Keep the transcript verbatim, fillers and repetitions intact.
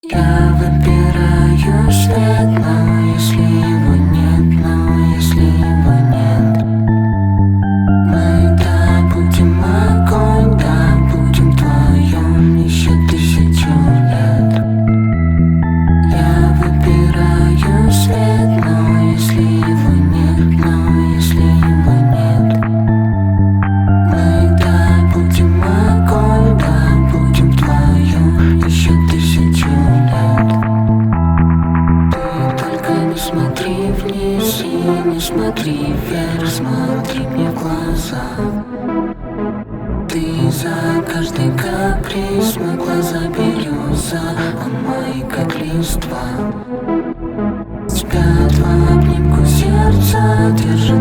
Я выбираю свет, но если его нет, но если его нет, мы добудем огонь, добудем вдвоем еще тысячу лет. Я выбираю свет, но если его нет, но если его нет, мы добудем огонь, добудем вдвоем еще тысячу лет. Ты только не смотри вниз и не смотри вверх, смотри мне в глаза. Ты за каждый каприз, мои глаза бирюза, а мои как листва. Спят в обнимку сердца, держит